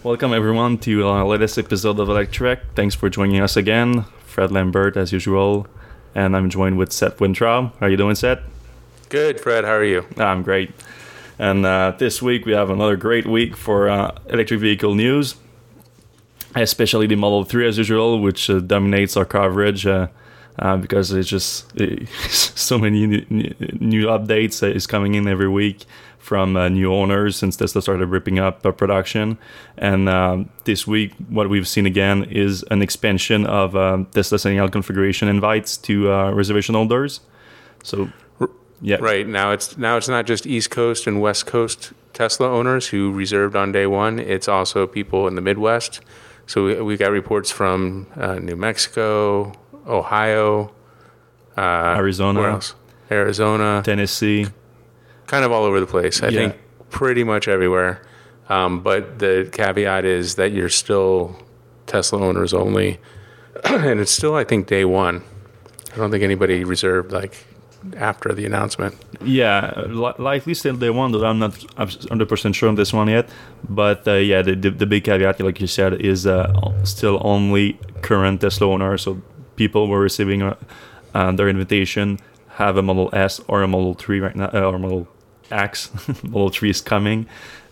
Welcome everyone to our latest episode of Electrek. Thanks for joining us again. Fred Lambert as usual, and I'm joined with Seth Wintraub. How are you doing, Seth? Good, Fred. How are you? I'm great. And this week we have another great week for electric vehicle news, especially the Model 3 as usual, which dominates our coverage because it's just so many new updates is coming in every week from new owners since Tesla started ripping up production. And this week, what we've seen again is an expansion of Tesla sending out configuration invites to reservation holders. So, yeah. Right. Now it's not just East Coast and West Coast Tesla owners who reserved on day one. It's also people in the Midwest. So we got reports from New Mexico, Ohio, Arizona. Where else? Arizona. Tennessee. Kind of all over the place. I think pretty much everywhere. But the caveat is that you're still Tesla owners only. And it's still, I think, day one. I don't think anybody reserved after the announcement. Yeah, likely still day one, though I'm not 100% sure on this one yet. But the big caveat, like you said, is still only current Tesla owners. So people who are receiving their invitation have a Model S or a Model 3 right now, or Model X. Model 3 is coming.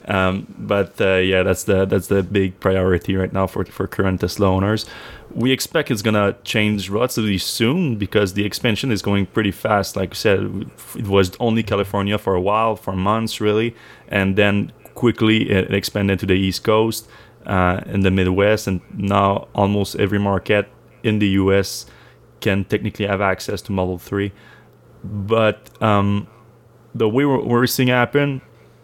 But that's the big priority right now for current Tesla owners. We expect it's gonna change relatively soon because the expansion is going pretty fast. Like I said, it was only California for a while, for months really, and then quickly it expanded to the East Coast, in the Midwest, and now almost every market in the US can technically have access to Model 3. But the way we're seeing happen,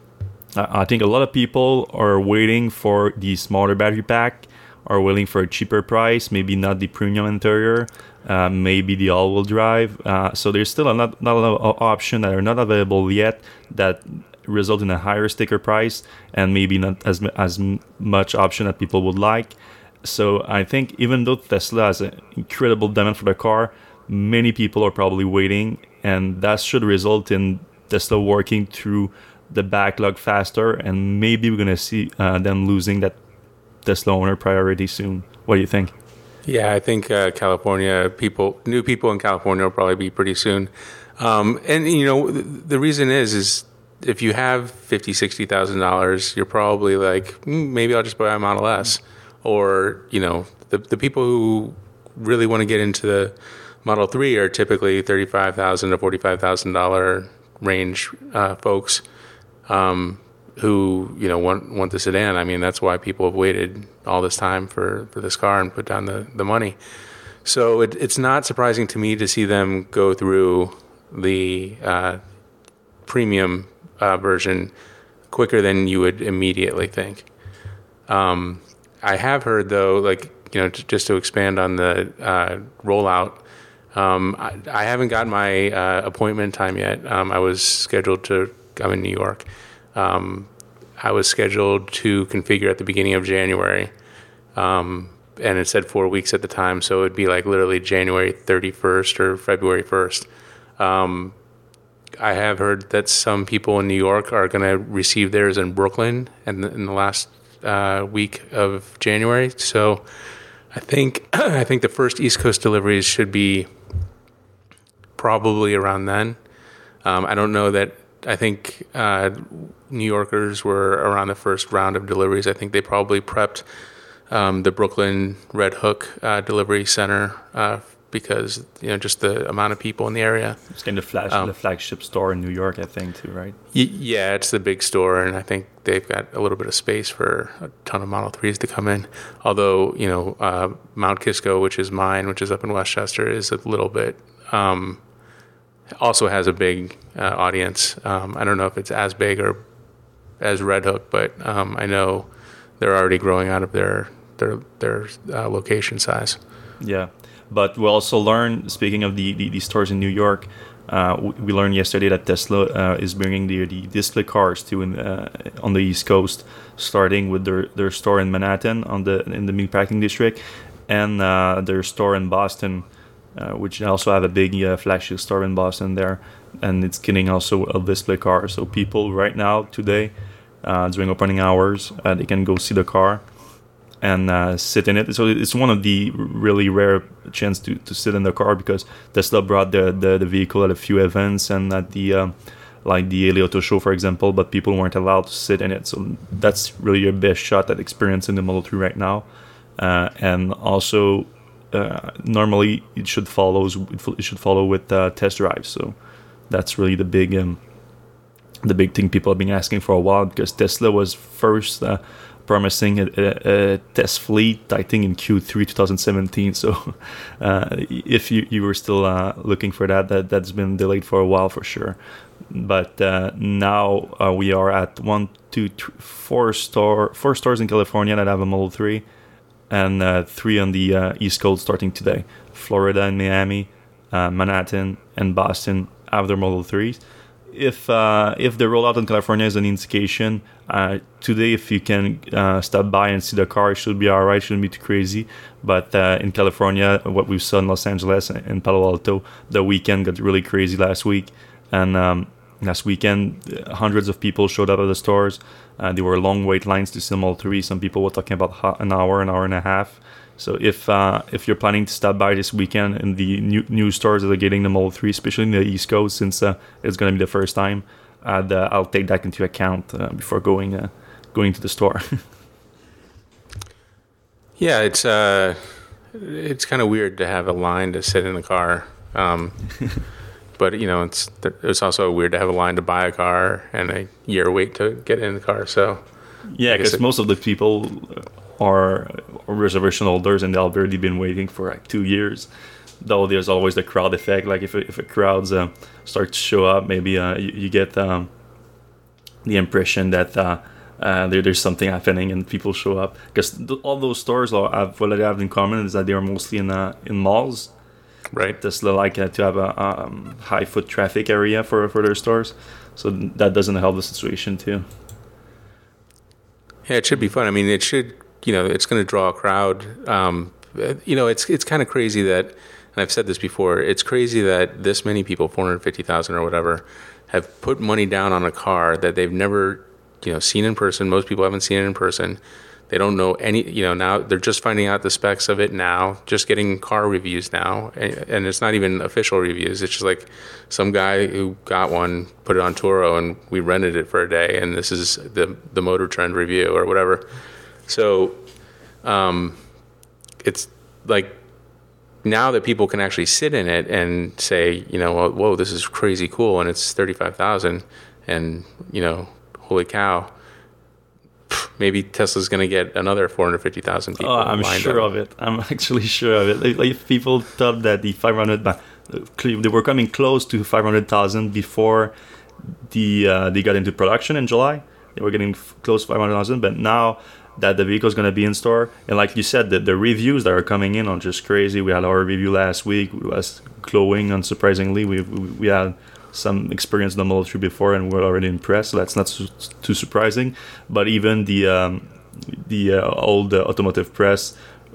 I think a lot of people are waiting for the smaller battery pack, are waiting for a cheaper price, maybe not the premium interior, maybe the all-wheel drive. So there's still not a lot of options that are not available yet that result in a higher sticker price and maybe not as much option that people would like. So I think even though Tesla has an incredible demand for the car, many people are probably waiting, and that should result in Tesla working through the backlog faster, and maybe we're going to see them losing that Tesla owner priority soon. What do you think? Yeah, I think California new people in California will probably be pretty soon. And the reason is if you have $50,000-$60,000, you're probably like, maybe I'll just buy a Model S. Or the people who really want to get into the Model 3 are typically $35,000 to $45,000 range folks. Who want the sedan. I mean, that's why people have waited all this time for this car and put down the money. So it's not surprising to me to see them go through the premium version quicker than you would immediately think. I have heard though, just to expand on the rollout. I haven't got my appointment time yet. I was scheduled to. I'm in New York. I was scheduled to configure at the beginning of January, and it said 4 weeks at the time, so it'd be literally January 31st or February 1st. I have heard that some people in New York are going to receive theirs in Brooklyn in the last week of January. So I think the first East Coast deliveries should be probably around then. I don't know that. I think New Yorkers were around the first round of deliveries. I think they probably prepped the Brooklyn Red Hook delivery center because just the amount of people in the area. It's kind of the flagship store in New York, I think, too, right? Yeah, it's the big store, and I think they've got a little bit of space for a ton of Model 3s to come in. Although Mount Kisco, which is mine, which is up in Westchester, is a little bit. Also has a big audience. I don't know if it's as big or as Red Hook, but I know they're already growing out of their location size. Yeah, but we also learned, speaking of the stores in New York, we learned yesterday that Tesla is bringing the display cars to on the East Coast, starting with their store in Manhattan in the Meatpacking District, and their store in Boston. Which also have a big flagship store in Boston there, and it's getting also a display car. So people right now, today, during opening hours, they can go see the car. and sit in it. So it's one of the really rare chance to sit in the car, because Tesla brought the vehicle at a few events and at the like the LA Auto Show, for example, but people weren't allowed to sit in it. So that's really your best shot at experiencing the Model 3 right now. And also, normally it should follow with test drives. So that's really the big thing people have been asking for a while, because Tesla was first promising a test fleet, I think, in Q3 2017. So if you were still looking for that's been delayed for a while for sure. But now we are at 4 stores in California that have a Model 3, and 3 on the East Coast starting today. Florida and Miami, Manhattan and Boston have their Model 3s. If the rollout in California is an indication, today if you can stop by and see the car, it should be all right. Shouldn't be too crazy. But in California, what we saw in Los Angeles and Palo Alto, the weekend got really crazy last week. And last weekend, hundreds of people showed up at the stores. There were long wait lines to see Model 3. Some people were talking about an hour and a half. So if you're planning to stop by this weekend in the new stores that are getting the Model 3, especially in the East Coast, since it's going to be the first time, I'll take that into account before going to the store. Yeah, it's kind of weird to have a line to sit in the car, but it's also weird to have a line to buy a car and a year wait to get in the car. So yeah, because most of the people are reservation holders, and they've already been waiting for like 2 years. Though there's always the crowd effect. Like if a crowd starts to show up, maybe you get the impression that there's something happening and people show up. Because all those stores what they have in common is that they are mostly in malls. Right. Tesla like to have a high foot traffic area for their stores, so that doesn't help the situation too. Yeah, it should be fun. I mean, it should. It's going to draw a crowd. It's kind of crazy that, and I've said this before, it's crazy that this many people, 450,000 or whatever, have put money down on a car that they've never, seen in person. Most people haven't seen it in person. They don't know any, now they're just finding out the specs of it now, just getting car reviews now. And it's not even official reviews. It's just like some guy who got one, put it on Turo, and we rented it for a day. And this is the Motor Trend review or whatever. So it's like now that people can actually sit in it and say, whoa, this is crazy cool, and it's 35,000, and holy cow, maybe Tesla's going to get another 450,000 people. Oh, I'm sure of it. I'm actually sure of it. Like if people thought that the 500, they were coming close to 500,000 before they got into production in July. They were getting close to 500,000, but now that the vehicle is going to be in store, and like you said, the reviews that are coming in are just crazy. We had our review last week. It was glowing, unsurprisingly. We had some experience in the Model 3 before, and we're already impressed. So that's not too surprising. But even the old automotive press,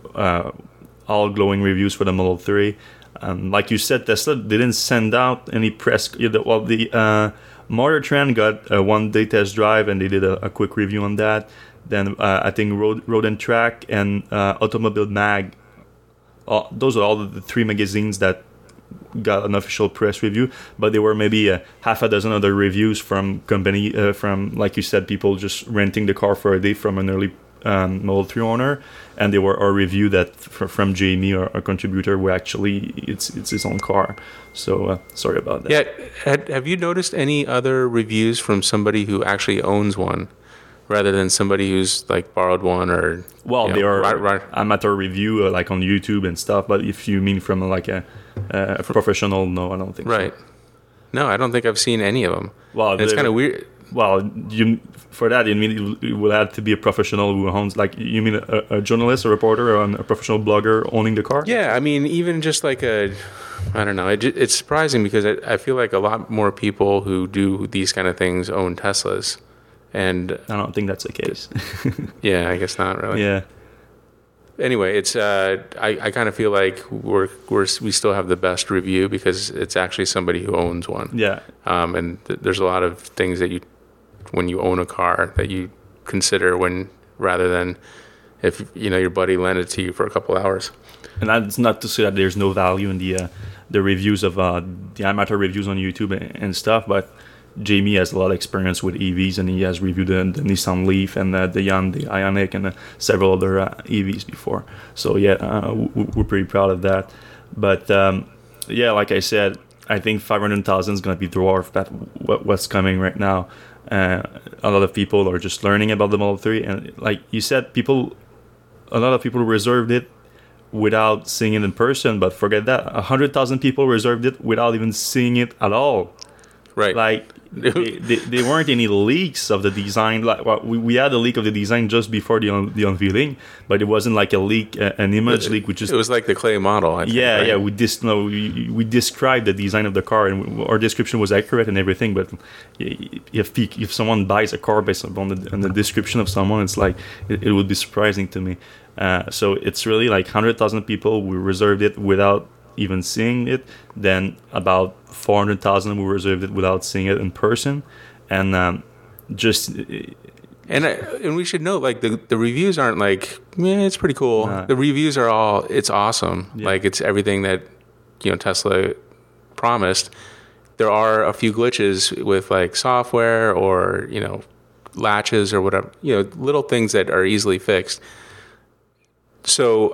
all glowing reviews for the Model 3. Like you said, Tesla didn't send out any press. Well, the Motor Trend got a one-day test drive, and they did a quick review on that. Then I think Road and Track and Automobile Mag, those are all the 3 magazines that got an official press review. But there were maybe half a dozen other reviews from from, like you said, people just renting the car for a day from an early Model 3 owner, and they were a review that from Jamie, or a contributor, where actually it's his own car. So sorry about that. Yeah, have you noticed any other reviews from somebody who actually owns one, rather than somebody who's like borrowed one? Or they are amateur review like on YouTube and stuff. But if you mean from like a professional, no, I don't think right. so. No, I don't think I've seen any of them. Well, it's kind of weird. Well, for that, you mean it will have to be a professional who owns, like, you mean a journalist, a reporter, or a professional blogger owning the car? Yeah, I mean, even just like I don't know. It's surprising because I feel like a lot more people who do these kind of things own Teslas. And I don't think that's the case. Yeah, I guess not really. Yeah. Anyway, it's I kind of feel like we still have the best review because it's actually somebody who owns one. Yeah. And there's a lot of things that when you own a car that you consider rather than if your buddy lent it to you for a couple hours. And that's not to say that there's no value in the reviews of the amateur reviews on YouTube and stuff, but Jamie has a lot of experience with EVs, and he has reviewed the Nissan Leaf and the Ioniq and several other EVs before. So we're pretty proud of that. But like I said, I think 500,000 is going to be dwarfed at what's coming right now. A lot of people are just learning about the Model 3, and like you said, a lot of people reserved it without seeing it in person. But forget that, 100,000 people reserved it without even seeing it at all. Right. Like there weren't any leaks of the design. Like we had a leak of the design just before the unveiling, but it wasn't like a leak, an image leak. It was like the clay model. I think, right? We described the design of the car, and our description was accurate and everything. But if someone buys a car based on the description of someone, it's like it would be surprising to me. So it's really like 100,000 people we reserved it without even seeing it, then about 400,000 we reserved it without seeing it in person, and and we should note, like, the reviews aren't like, it's pretty cool. The reviews are all, it's awesome. Like, it's everything that Tesla promised. There are a few glitches with like software or latches or whatever, little things that are easily fixed. So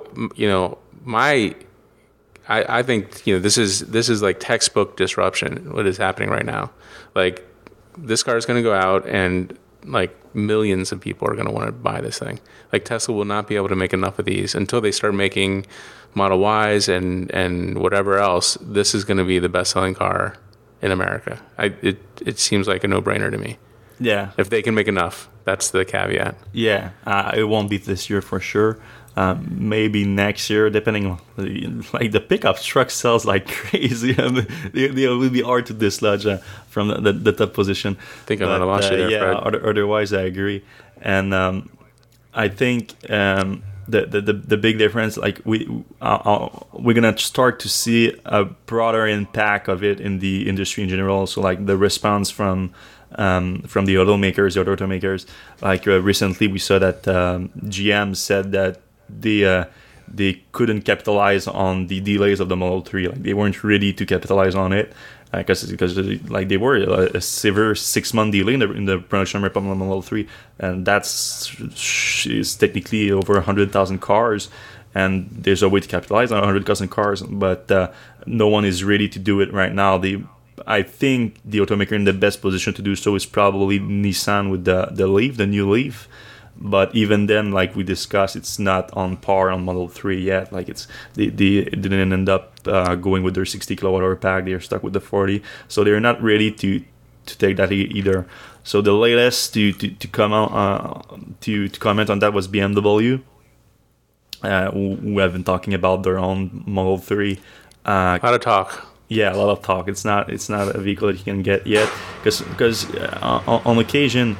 I think this is like textbook disruption. What is happening right now? Like, this car is going to go out, and like millions of people are going to want to buy this thing. Like, Tesla will not be able to make enough of these until they start making Model Ys and whatever else. This is going to be the best selling car in America. It seems like a no brainer to me. Yeah. If they can make enough, that's the caveat. Yeah, it won't be this year for sure. Maybe next year, depending on like the pickup truck sells like crazy, and they will be hard to dislodge from the top position. I think I'm gonna lost you there, Fred. Otherwise, I agree, and I think the big difference, like we're gonna start to see a broader impact of it in the industry in general. So like the response from the automakers. Like recently, we saw that GM said that they couldn't capitalize on the delays of the Model 3. Like, they weren't ready to capitalize on it because like they were a severe 6-month delay in the production ramp up on the Model 3, and is technically over 100,000 cars. And there's a way to capitalize on 100,000 cars, but no one is ready to do it right now. I think the automaker in the best position to do so is probably Nissan with the Leaf, the new Leaf. But even then, like we discussed, it's not on par on Model 3 yet. Like, they didn't end up going with their 60 kilowatt-hour pack. They're stuck with the 40, so they're not ready to take that either. So the latest to come out to comment on that was BMW, who have been talking about their own Model 3. A lot of talk. Yeah, a lot of talk. It's not a vehicle that you can get yet, because on occasion,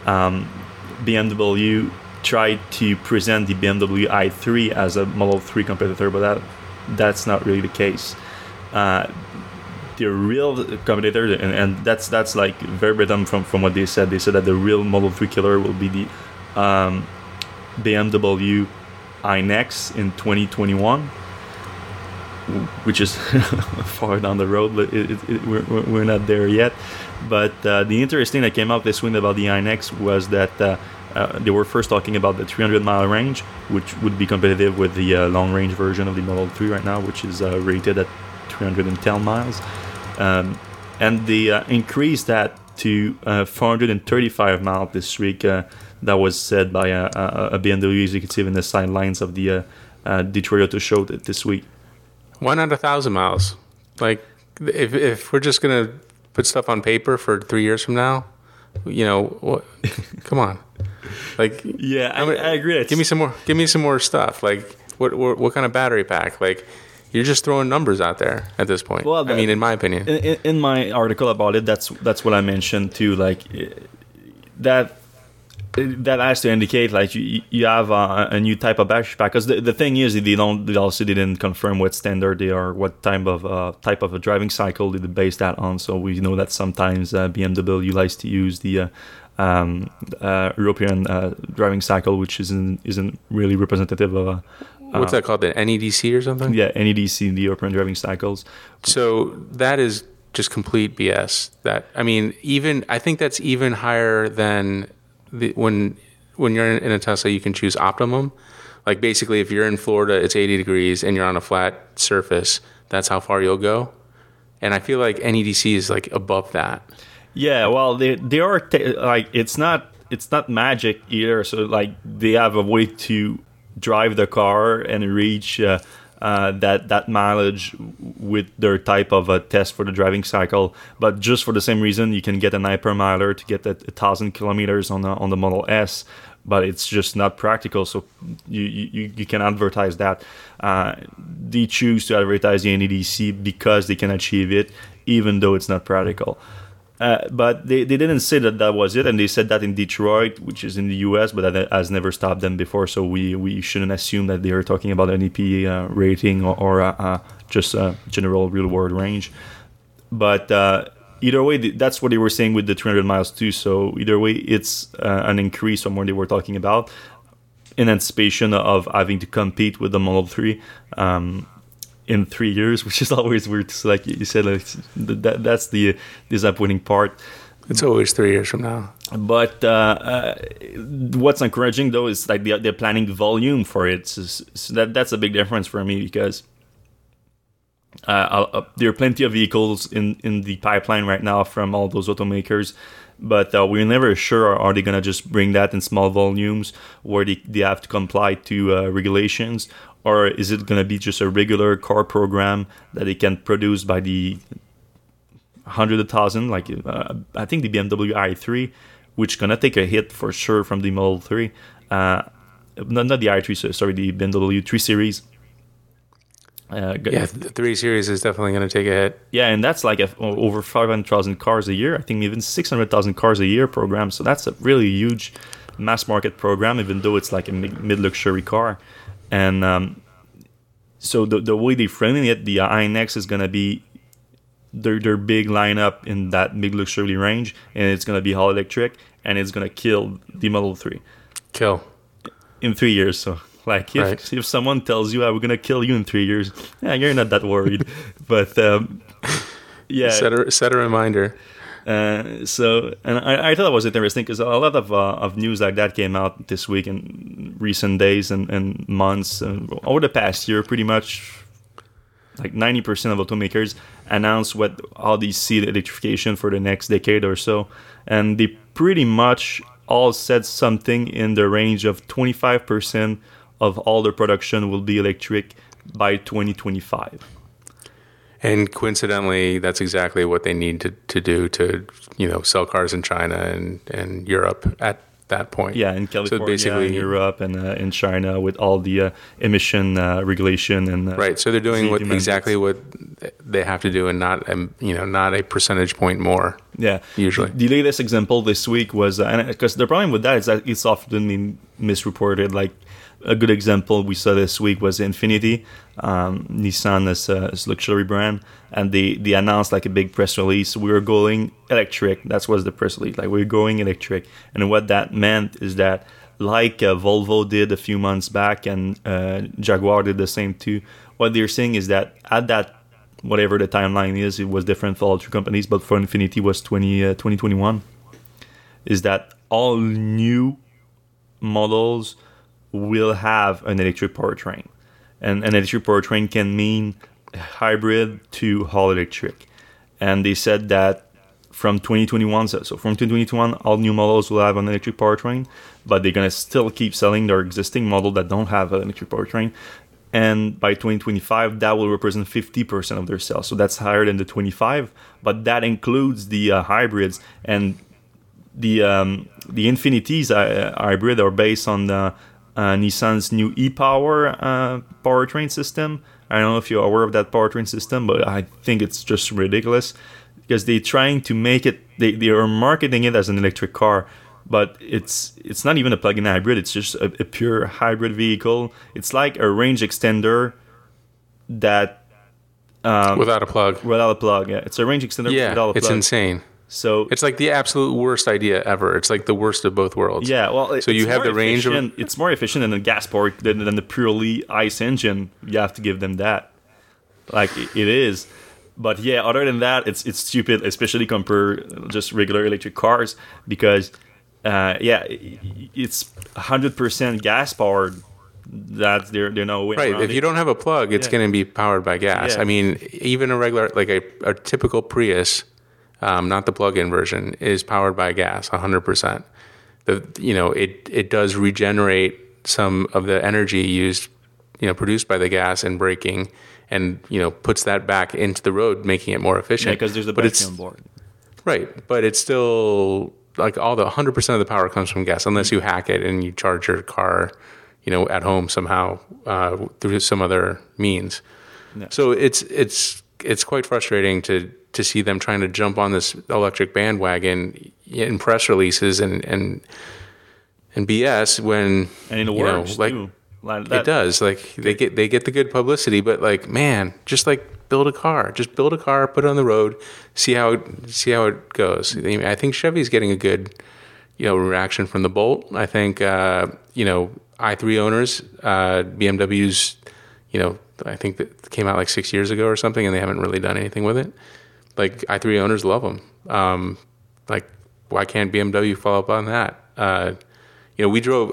BMW tried to present the BMW i3 as a Model 3 competitor, but that's not really the case. The real competitor, and that's like verbatim from what they said. They said that the real Model 3 killer will be the BMW iNext in 2021, which is far down the road, but we're not there yet. But the interesting that came out this week about the iNext was that they were first talking about the 300-mile range, which would be competitive with the long-range version of the Model 3 right now, which is rated at 310 miles. And they increased that to 435 miles this week. That was said by a BMW executive in the sidelines of the Detroit Auto Show this week. Why not 1,000 miles? Like, if we're just gonna put stuff on paper for 3 years from now, what? Come on. Like, yeah, I agree. Give me some more stuff. Like, what kind of battery pack? Like, you're just throwing numbers out there at this point. Well, I mean, in my opinion, in my article about it, that's what I mentioned too. Like, that has to indicate like you have a new type of battery pack. Because the thing is, they also didn't confirm what standard they are, what type of a driving cycle did they base that on. So we know that sometimes BMW likes to use the European driving cycle, which isn't really representative of what's that called? The NEDC or something? yeah, NEDC, the European driving cycles. So that is just complete BS. I think that's even higher than when you're in a Tesla, you can choose optimum. Like basically, if you're in Florida, it's 80 degrees and you're on a flat surface, that's how far you'll go. And I feel like NEDC is like above that. Yeah, well, they are like it's not magic either. So like they have a way to drive the car and reach that mileage with their type of a test for the driving cycle. But just for the same reason, you can get an hypermiler to get 1,000 kilometers on the Model S. But it's just not practical, so you can advertise that. They choose to advertise the NEDC because they can achieve it, even though it's not practical. But they didn't say that was it, and they said that in Detroit, which is in the U.S., but that has never stopped them before, so we shouldn't assume that they are talking about an EPA rating or just a general real-world range. But either way, that's what they were saying with the 300 miles too, so either way, it's an increase from what they were talking about in anticipation of having to compete with the Model 3 in 3 years, which is always weird. So like you said, like, that's the disappointing part. It's always 3 years from now. But what's encouraging though is like they're planning the volume for it. So that's a big difference for me because there are plenty of vehicles in the pipeline right now from all those automakers. But we're never sure, are they going to just bring that in small volumes where they have to comply to regulations? Or is it going to be just a regular car program that they can produce by the 100,000? Like I think the BMW i3, which is going to take a hit for sure from the Model 3. Not the i3, sorry, the BMW 3 Series. The 3 Series is definitely going to take a hit. Yeah, and that's like over 500,000 cars a year. I think even 600,000 cars a year program. So that's a really huge mass market program, even though it's like a mid-luxury car. And so the way they're framing it, the iNext is going to be their big lineup in that mid-luxury range, and it's going to be all electric, and it's going to kill the Model 3. Kill. In 3 years, so... Like if someone tells you, "We're gonna kill you in 3 years," yeah, you're not that worried. But yeah, set a reminder. So, and I thought it was interesting because a lot of news like that came out this week in recent days and months over the past year. Pretty much, like 90% of automakers announced how they see the electrification for the next decade or so, and they pretty much all said something in the range of 25%. Of all their production will be electric by 2025. And coincidentally, that's exactly what they need to do to, sell cars in China and Europe at that point. Yeah, in California, so basically, in Europe, and in China with all the emission regulation and right. So they're doing exactly what they have to do, and not a percentage point more. Yeah, usually. The latest example this week was, because the problem with that is that it's often been misreported. Like a good example we saw this week was Infiniti, Nissan's luxury brand, and they announced like a big press release. We were going electric. That was the press release. Like we're going electric, and what that meant is that, like Volvo did a few months back, and Jaguar did the same too. What they're saying is that at that, whatever the timeline is, it was different for all three companies, but for Infiniti was 2021. Is that all new models will have an electric powertrain, and an electric powertrain can mean hybrid to all electric. And they said that from 2021, so from 2021, all new models will have an electric powertrain, but they're gonna still keep selling their existing model that don't have an electric powertrain. And by 2025, that will represent 50% of their sales. So that's higher than the 25, but that includes the hybrids. And the Infinitis hybrid are based on the Nissan's new e-Power powertrain system. I don't know if you're aware of that powertrain system, but I think it's just ridiculous because they're trying to make it. They are marketing it as an electric car, but it's not even a plug-in hybrid. It's just a pure hybrid vehicle. It's like a range extender that without a plug. Without a plug, yeah. It's a range extender without a plug. It's insane. So it's like the absolute worst idea ever. It's like the worst of both worlds. yeah, well, so you have the range of it's more efficient than the gas powered than the purely ICE engine. You have to give them that. Like it is. But yeah, other than that, it's stupid, especially compared just regular electric cars, because it's 100% gas powered. That there's no way right. around If it. you don't have a plug, it's going to be powered by gas. Yeah. I mean, even a regular, like a typical Prius, not the plug-in version, is powered by gas 100%. It does regenerate some of the energy used, produced by the gas and braking, and puts that back into the road, making it more efficient. Because there's a battery on board. Right, but it's still like all the 100% of the power comes from gas, unless you hack it and you charge your car, at home somehow through some other means. Yeah. So it's quite frustrating to see them trying to jump on this electric bandwagon in press releases and BS when And it works too. Like that. it does. Like they get the good publicity, but like, man, just like build a car, put it on the road, see how it goes. I think Chevy's getting a good reaction from the Bolt. I think i3 owners, BMW's, I think that came out like 6 years ago or something, and they haven't really done anything with it. Like i3 owners love them. Like why can't BMW follow up on that? We drove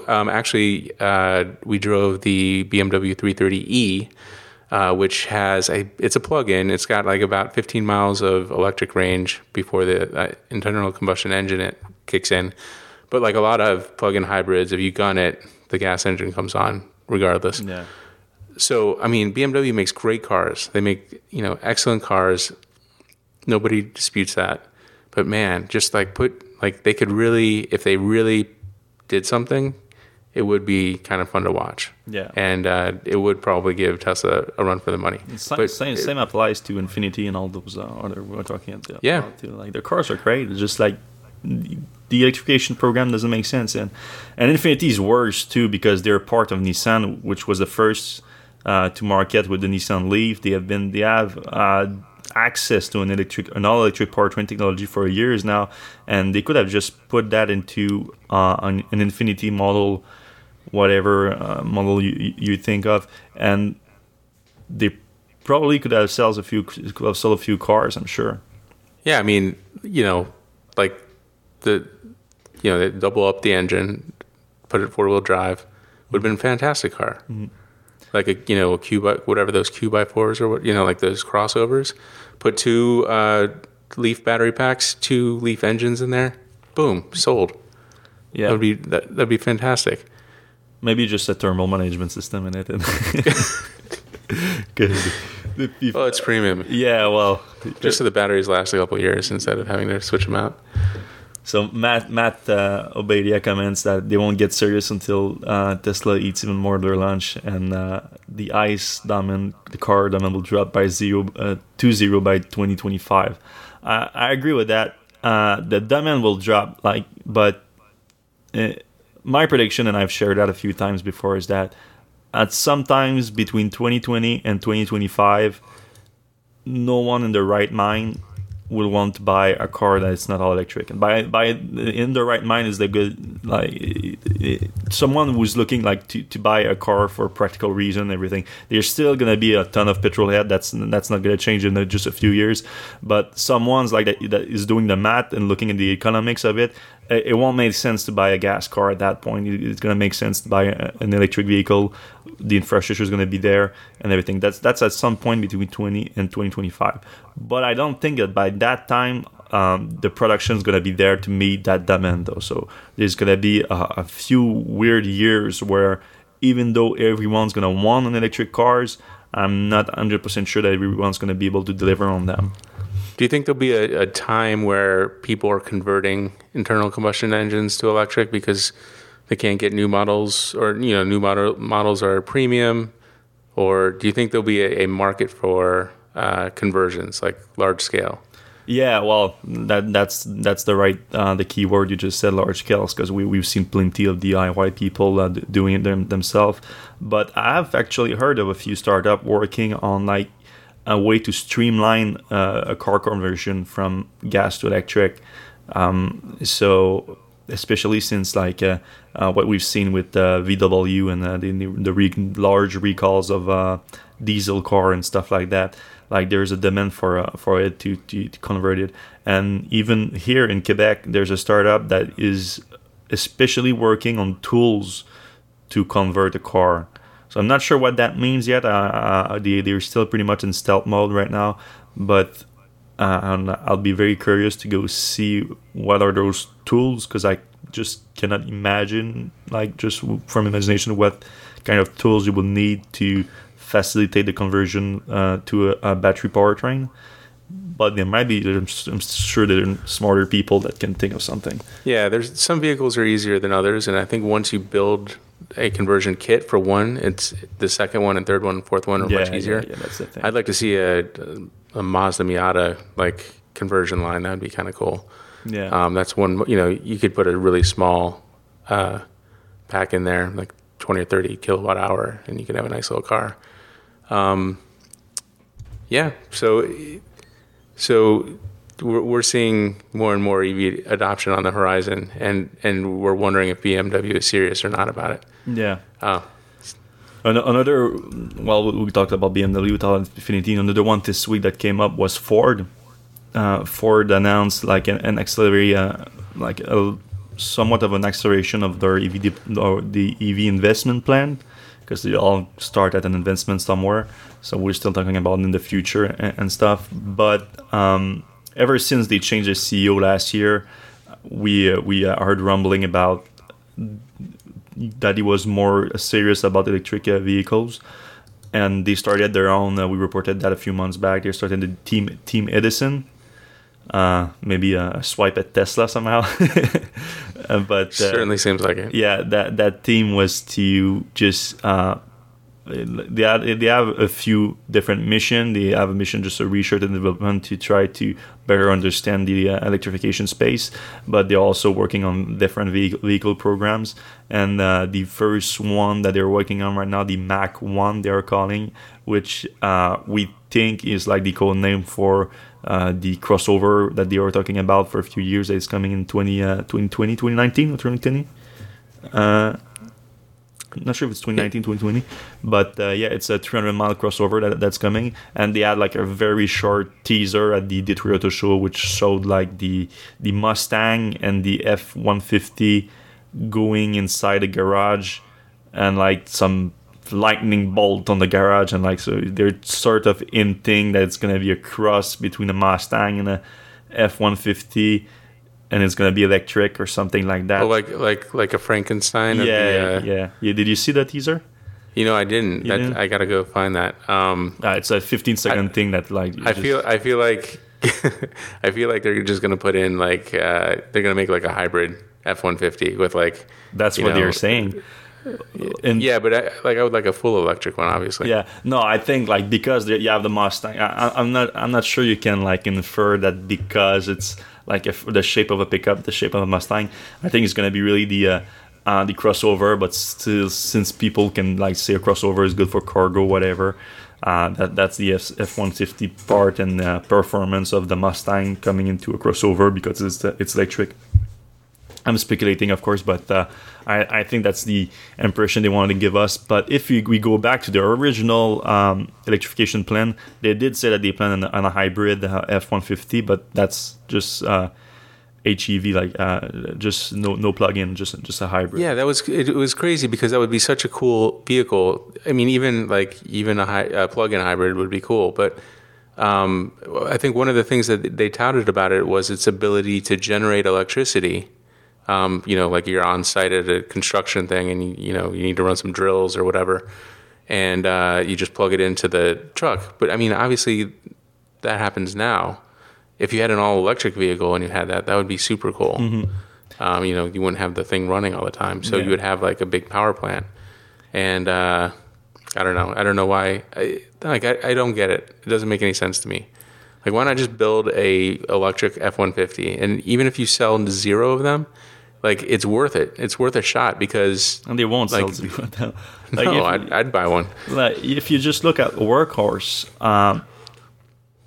we drove the BMW 330e, which it's a plug-in. It's got like about 15 miles of electric range before the internal combustion engine it kicks in. But like a lot of plug-in hybrids, if you gun it, the gas engine comes on regardless. Yeah. So I mean, BMW makes great cars. They make excellent cars. Nobody disputes that. But man, just like they could really, if they really did something, it would be kind of fun to watch. Yeah. And it would probably give Tesla a run for the money. Same applies to Infinity and all those other we're talking about. Yeah. Too. Like their cars are great. It's just like the electrification program doesn't make sense, and Infinity is worse too because they're part of Nissan, which was the first to market with the Nissan Leaf. They have access to an all-electric powertrain technology for years now, and they could have just put that into an Infinity model, whatever model you think of, and they probably could have sold a few cars, I'm sure. Yeah, I mean, like they double up the engine, put it 4-wheel drive, would have been a fantastic car. Mm-hmm. Like a Q by whatever those Q-by-4s or what like those crossovers. Put 2 Leaf battery packs, 2 Leaf engines in there. Boom, sold. Yeah, that'd be fantastic. Maybe just a thermal management system in it. Well, it's premium. Yeah, well, just so the batteries last a couple of years instead of having to switch them out. So Matt Obadia comments that they won't get serious until Tesla eats even more of their lunch, and the car demand will drop by 2-0 by 2025. I agree with that. The demand will drop, but my prediction, and I've shared that a few times before, is that at sometimes between 2020 and 2025, no one in their right mind will want to buy a car that is not all electric. And by in the right mind is the good, someone who's looking to buy a car for practical reason and everything. There's still gonna be a ton of petrol head. That's not gonna change in just a few years. But someone's like that is doing the math and looking at the economics of it. It won't make sense to buy a gas car at that point. It's gonna make sense to buy an electric vehicle. The infrastructure is gonna be there and everything. That's at some point between 20 and 2025. But I don't think that by that time the production is gonna be there to meet that demand, though. So there's gonna be a few weird years where even though everyone's gonna want an electric cars, I'm not 100% sure that everyone's gonna be able to deliver on them. Do you think there'll be a time where people are converting internal combustion engines to electric because they can't get new models, or new models are premium, or do you think there'll be a market for conversions, like large scale? Yeah, well, that's the key word you just said, large scales, because we've seen plenty of DIY people doing it themselves. But I've actually heard of a few startups working on a way to streamline a car conversion from gas to electric. So especially since like what we've seen with VW and the large recalls of diesel car and stuff like that, like there's a demand for it to convert it. And even here in Quebec, there's a startup that is especially working on tools to convert a car. So I'm not sure what that means yet. They're still pretty much in stealth mode right now, but I'll be very curious to go see what are those tools, because I just cannot imagine, like just from imagination, what kind of tools you will need to facilitate the conversion to a battery powertrain. But there might be, I'm sure there are smarter people that can think of something. Yeah, there's some vehicles are easier than others, and I think once you build a conversion kit for one, it's the second one and third one and fourth one are much easier. Yeah, that's the thing. I'd like to see a Mazda Miata like conversion line. That'd be kind of cool. Yeah. That's one, you could put a really small pack in there, like 20 or 30 kilowatt hour, and you could have a nice little car. Yeah, so we're seeing more and more EV adoption on the horizon, and we're wondering if BMW is serious or not about it. Yeah. Another, well, we talked about BMW, we talked about Infiniti. Another one this week that came up was Ford. Ford announced like an accelerator, like somewhat of an acceleration of their the EV investment plan, because they all start at an investment somewhere. So we're still talking about in the future and stuff. But ever since they changed the CEO last year, we heard rumbling about that he was more serious about electric vehicles, and they started their own. We reported that a few months back. They started the Team Edison. Maybe a swipe at Tesla somehow. But certainly seems like it. Yeah, that team was to just they have a few different missions. They have a mission just a research and development to try to better understand the electrification space, but they're also working on different vehicle programs. And the first one that they're working on right now, the Mach 1 they are calling, which we think is like the code name for the crossover that they were talking about for a few years. That is coming in 2020, 2019 or 2020. I'm not sure if it's 2019, 2020, but yeah, it's a 300-mile crossover that's coming. And they had like a very short teaser at the Detroit Auto Show, which showed like the Mustang and the F-150 going inside a garage, and like some lightning bolt on the garage, and like so they're sort of hinting that it's gonna be a cross between a Mustang and a F-150. And it's gonna be electric or something like that. Oh, like a Frankenstein. Yeah. Did you see that teaser? I didn't. I gotta go find that. It's a 15-second thing that like. I feel like I feel like they're just gonna put in like they're gonna make like a hybrid F-150 with like. That's what they're saying. And yeah, but I would like a full electric one, obviously. Yeah, no, I think like because you have the Mustang, I'm not sure you can like infer that because it's like the shape of a pickup, the shape of a Mustang. I think it's gonna be really the crossover, but still, since people can like say a crossover is good for cargo, whatever. That's the F-150 part and performance of the Mustang coming into a crossover because it's electric. I'm speculating, of course, but I think that's the impression they wanted to give us. But if we go back to their original electrification plan, they did say that they plan on a hybrid F-150, but that's just HEV, like just no plug-in, just a hybrid. Yeah, it was crazy because that would be such a cool vehicle. I mean, even a plug-in hybrid would be cool, but. I think one of the things that they touted about it was its ability to generate electricity. Like you're on site at a construction thing and you need to run some drills or whatever, and you just plug it into the truck. But I mean, obviously that happens now. If you had an all electric vehicle and you had that would be super cool. Mm-hmm. You wouldn't have the thing running all the time. So you would have like a big power plant. And I don't know why. I don't get it. It doesn't make any sense to me. Like, why not just build a electric F-150? And even if you sell 0 of them, like, it's worth it. It's worth a shot because... And they won't sell 0. I'd buy one. Like, if you just look at Workhorse,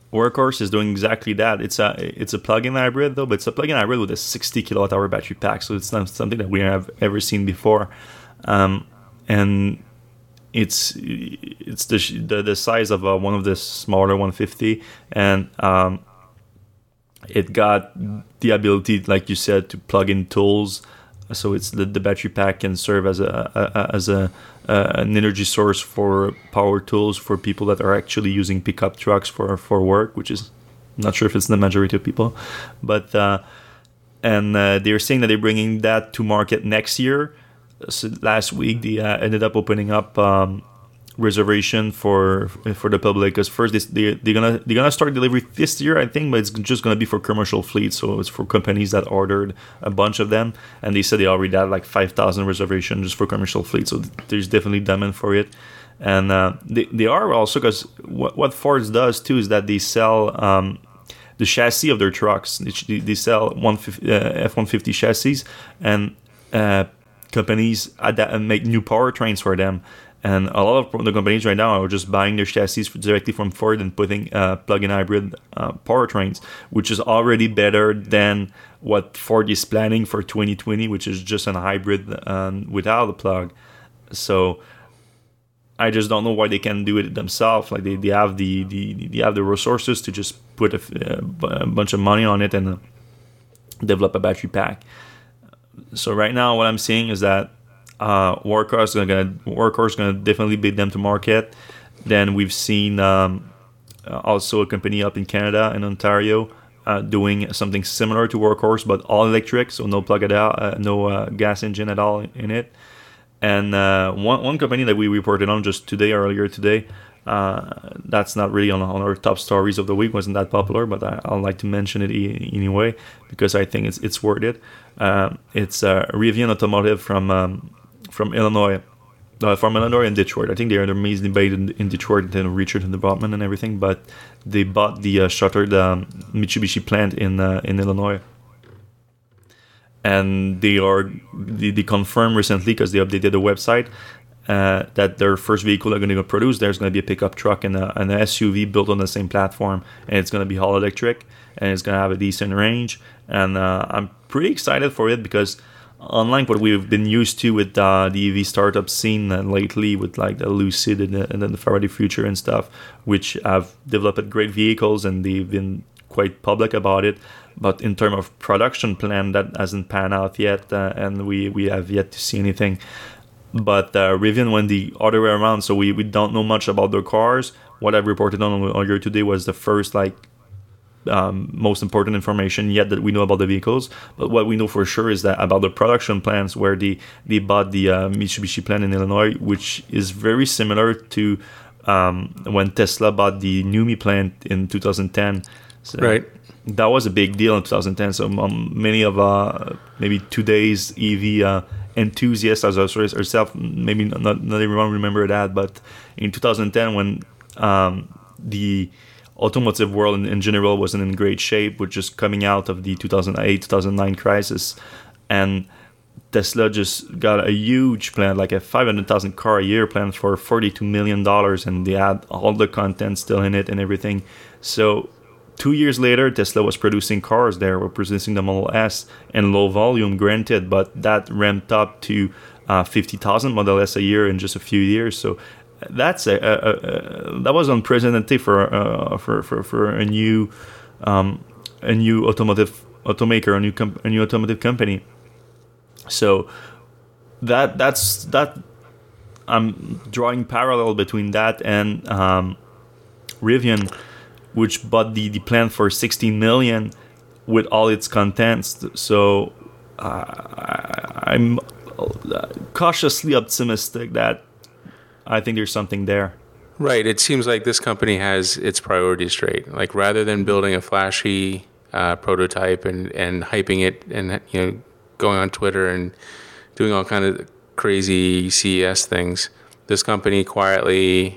Workhorse is doing exactly that. It's a plug-in hybrid though, but it's a plug-in hybrid with a 60 kilowatt hour battery pack. So it's not something that we have ever seen before, and it's the size of one of the smaller 150, and it got the ability, like you said, to plug in tools. So it's the battery pack can serve as an energy source for power tools for people that are actually using pickup trucks for work, which is, I'm not sure if it's the majority of people, but they're saying that they're bringing that to market next year. So last week they ended up opening up reservation for the public, because first they're gonna start delivery this year, I think, but it's just gonna be for commercial fleets, so it's for companies that ordered a bunch of them, and they said they already had like 5,000 reservations just for commercial fleets, so there's definitely demand for it. And they are also, because what Ford does too is that they sell the chassis of their trucks. They sell F-150 chassis, and companies make new powertrains for them. And a lot of the companies right now are just buying their chassis directly from Ford and putting plug-in hybrid powertrains, which is already better than what Ford is planning for 2020, which is just a hybrid without a plug. So I just don't know why they can't do it themselves. Like they have the resources to just put a bunch of money on it and develop a battery pack. So right now, what I'm seeing is that Workhorse is gonna definitely beat them to market. Then we've seen also a company up in Canada, in Ontario, doing something similar to Workhorse, but all electric, so no plug at all, no gas engine at all in it. And one company that we reported on just earlier today, that's not really on our top stories of the week, wasn't that popular, but I'd like to mention it anyway because I think it's worth it. It's Rivian Automotive from Illinois, and Detroit. I think they're mainly based in Detroit, and research and development and everything. But they bought the shuttered Mitsubishi plant in Illinois, and they confirmed recently, because they updated the website, that their first vehicle they're going to produce, there's going to be a pickup truck and an SUV built on the same platform, and it's going to be all electric, and it's going to have a decent range. And I'm pretty excited for it, because unlike what we've been used to with the EV startup scene lately, with like the Lucid and then the Faraday Future and stuff, which have developed great vehicles and they've been quite public about it, but in terms of production plan, that hasn't panned out yet, and we have yet to see anything. But Rivian went the other way around, so we don't know much about their cars. What I've reported on earlier today was the first most important information yet that we know about the vehicles. But what we know for sure is that about the production plans, where they bought the Mitsubishi plant in Illinois, which is very similar to when Tesla bought the NUMMI plant in 2010. So right. That was a big deal in 2010. So many of maybe today's EV enthusiasts as ourselves, maybe not everyone remember that, but in 2010 when the automotive world in general wasn't in great shape, with just coming out of the 2008-2009 crisis, and Tesla just got a huge plan, like a 500,000 car a year plan for $42 million, and they had all the content still in it and everything. So 2 years later, Tesla was producing cars there, were producing the Model S in low volume, granted, but that ramped up to 50,000 Model S a year in just a few years. So that's that was unprecedented for a new automaker, a new automotive company. So that's I'm drawing parallel between that and Rivian, which bought the plant for $16 million with all its contents. So I'm cautiously optimistic that I think there's something there. Right. It seems like this company has its priorities straight. Like, rather than building a flashy prototype and hyping it and going on Twitter and doing all kind of crazy CES things, this company quietly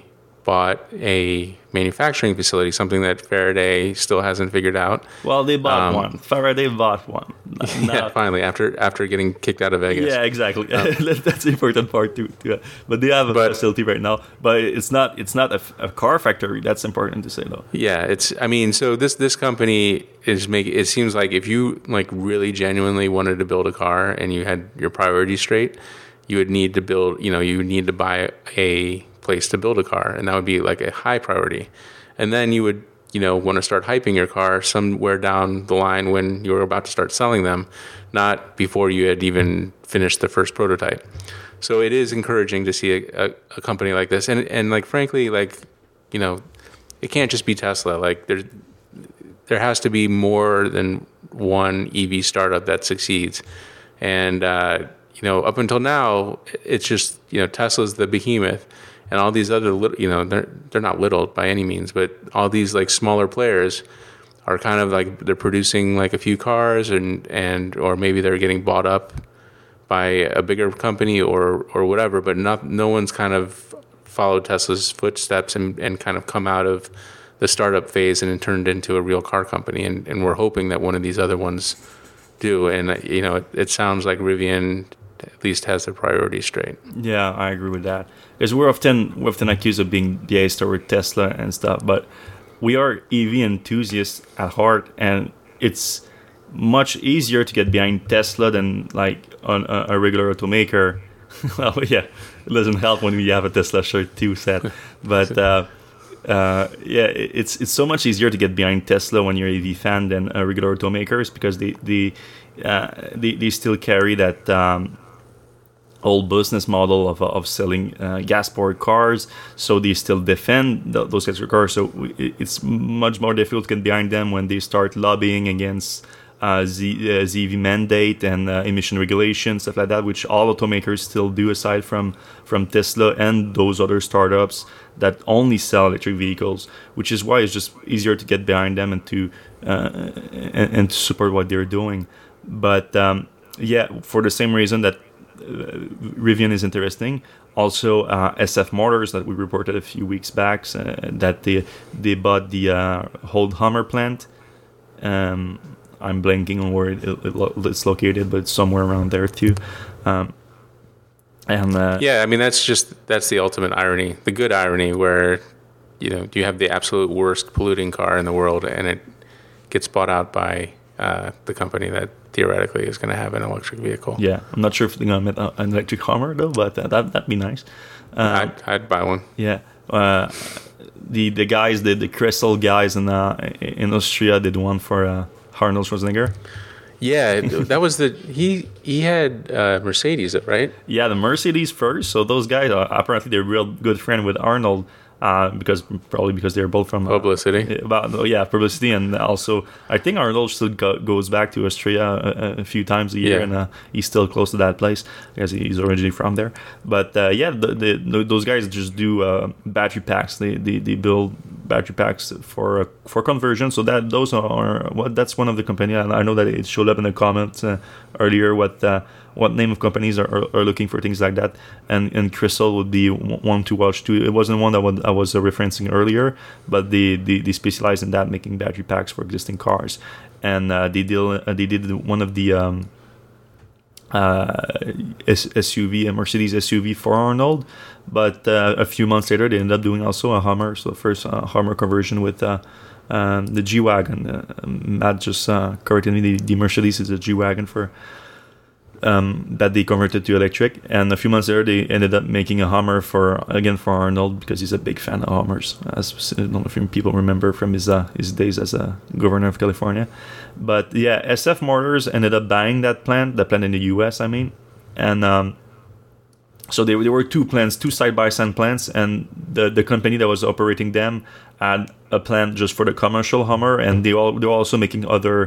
bought a manufacturing facility, something that Faraday still hasn't figured out. Well, they bought one. Faraday bought one. Yeah, finally, after getting kicked out of Vegas. Yeah, exactly. That's the important part too. But they have a facility right now. But it's not a car factory. That's important to say though. Yeah, so this company is making. It seems like if you like really genuinely wanted to build a car and you had your priorities straight, you would need to build. You would need to buy a place to build a car, and that would be like a high priority. And then you would want to start hyping your car somewhere down the line when you were about to start selling them, not before you had even finished the first prototype. So it is encouraging to see a company like this, and like frankly, like it can't just be Tesla. Like there has to be more than one EV startup that succeeds, and up until now, it's just Tesla's the behemoth. And all these other, they're not little by any means, but all these like smaller players are kind of like they're producing like a few cars, or maybe they're getting bought up by a bigger company or whatever. But no one's kind of followed Tesla's footsteps and kind of come out of the startup phase and turned into a real car company. And we're hoping that one of these other ones do. And it sounds like Rivian at least has their priorities straight. Yeah, I agree with that. Because we're often accused of being biased toward Tesla and stuff, but we are EV enthusiasts at heart, and it's much easier to get behind Tesla than like on a regular automaker. Well, yeah, it doesn't help when we have a Tesla shirt too, Seth. But it's so much easier to get behind Tesla when you're an EV fan than regular automakers, because they still carry that old business model of selling gas-powered cars, so they still defend those kinds of cars. So it's much more difficult to get behind them when they start lobbying against ZEV mandate and emission regulation, stuff like that, which all automakers still do, aside from Tesla and those other startups that only sell electric vehicles. Which is why it's just easier to get behind them and to support what they're doing. But for the same reason that Rivian is interesting. Also, SF Motors that we reported a few weeks back, that they bought the Old Hummer plant. I'm blanking on where it's located, but it's somewhere around there too. That's the ultimate irony, the good irony, where you have the absolute worst polluting car in the world, and it gets bought out by the company that theoretically is going to have an electric vehicle. Yeah, I'm not sure if they're going to make an electric Hummer though, but that'd be nice. I'd buy one. Yeah, the guys, the Crystal guys in Austria did one for Arnold Schwarzenegger. Yeah, that was he had Mercedes, right? Yeah, the Mercedes first. So those guys apparently they're real good friend with Arnold. Because they're both from publicity. Publicity, and also I think Arnold still goes back to Austria a few times a year, and he's still close to that place because he's originally from there. But those guys just do battery packs. They build battery packs for conversion. So that's one of the company. And I know that it showed up in the comments earlier what name of companies are looking for things like that, and Crystal would be one to watch too. It wasn't one that I was referencing earlier, but they specialize in that, making battery packs for existing cars, and they did one of the SUV, a Mercedes SUV for Arnold, but a few months later they ended up doing also a Hummer, so the first Hummer conversion with the G-Wagon. Matt just corrected me, the Mercedes is a G-Wagon for that they converted to electric, and a few months later they ended up making a Hummer for Arnold, because he's a big fan of Hummers, as I don't know if people remember from his days as a governor of California. But yeah, SF Motors ended up buying the plant in the US, I mean, and so there were two side-by-side plants, and the company that was operating them had a plant just for the commercial Hummer, and they were also making other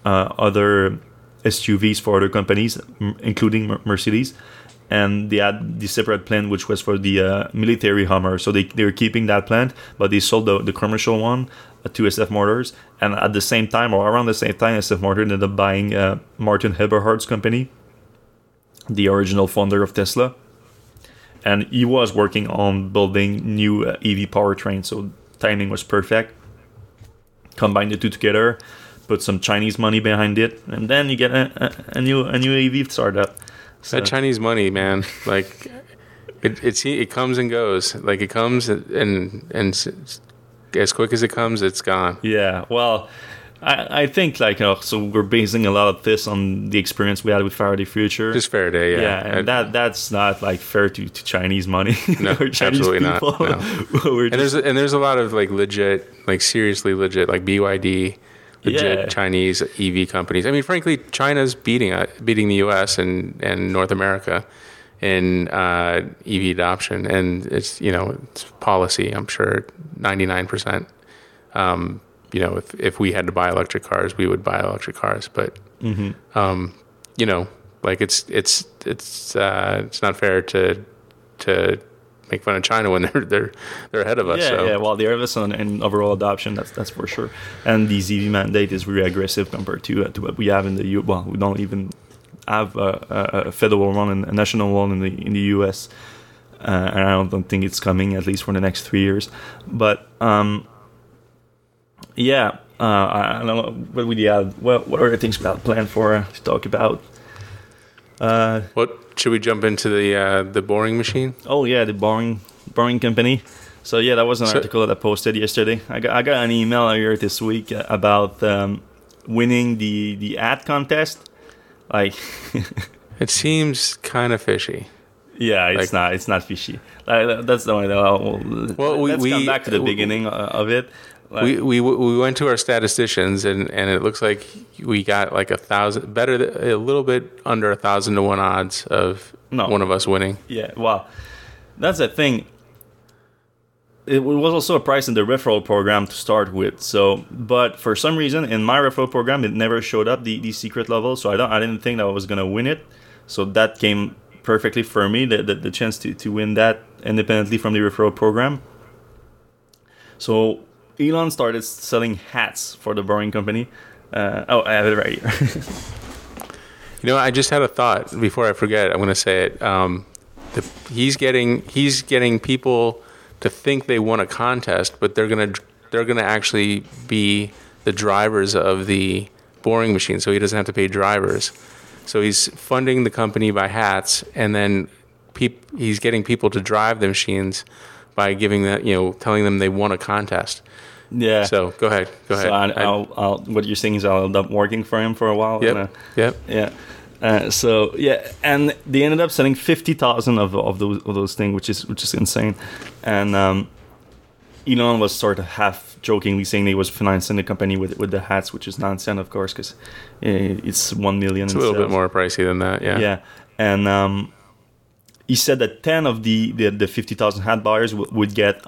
SUVs for other companies, including Mercedes, and they had the separate plant which was for the military Hummer. So they were keeping that plant, but they sold the commercial one to SF Motors, and at the same time, or around the same time, SF Motors ended up buying Martin Eberhard's company, the original founder of Tesla. and he was working on building new EV powertrain. So timing was perfect. Combine the two together, put some Chinese money behind it, and then you get a new EV startup. So, that Chinese money, man, like it comes and goes. Like it comes and as quick as it comes, it's gone. yeah, well, I think like so we're basing a lot of this on the experience we had with Faraday Future. Just Faraday, yeah. Yeah, and that's not like fair to Chinese money. No, or Chinese absolutely people. not. No. We're And there's a lot of like legit, like seriously legit, like BYD, legit Chinese EV companies. I mean, frankly, China's beating the U.S. and North America in EV adoption, and it's it's policy. I'm sure 99%. If we had to buy electric cars, we would buy electric cars. But like it's not fair to make fun of China when they're ahead of us. Yeah, well, they're ahead of us in overall adoption. That's for sure. And the EV mandate is really aggressive compared to what we have in the U. Well, we don't even have a federal one and a national one in the U.S. And I don't think it's coming, at least for the next 3 years. But I don't know what we have. What are the things we have planned for to talk about? What should we jump into the boring machine? Oh yeah, the boring company. So yeah, that was an article that I posted yesterday. I got an email earlier this week about winning the ad contest. Like, it seems kind of fishy. Yeah, it's not fishy. That's the one. Well, let's come back to the beginning of it. Like, we went to our statisticians and it looks like we got like 1,000, a little bit under 1,000 to 1 odds of one of us winning. Yeah, well, that's the thing. It was also a price in the referral program to start with. So, but for some reason in my referral program, it never showed up the secret level. So I didn't think that I was gonna win it. So that came perfectly for me, the chance to win that independently from the referral program. So Elon started selling hats for the Boring Company. I have it right here. I just had a thought before I forget. I'm going to say it. He's getting people to think they won a contest, but they're gonna actually be the drivers of the boring machine, so he doesn't have to pay drivers. So he's funding the company by hats, and then he's getting people to drive the machines by giving that, telling them they won a contest. Yeah. So go ahead. So I'll what you're saying is I'll end up working for him for a while. Yep. Yeah. And they ended up selling 50,000 of those things, which is insane. And Elon was sort of half jokingly saying he was financing the company with the hats, which is nonsense, of course, because it's 1 million. It's a little bit more pricey than that. Yeah. Yeah. And he said that 10 of the 50,000 hat buyers would get